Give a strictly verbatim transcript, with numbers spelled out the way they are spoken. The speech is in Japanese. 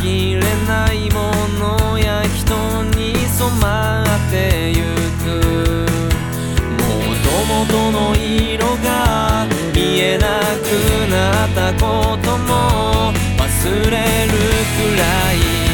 きれないものや人に染まってゆく。もともとの色が見えなくなったことも忘れるくらい